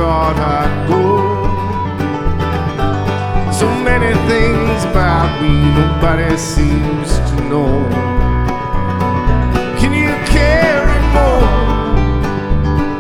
thought I'd go. So many things about me nobody seems to know.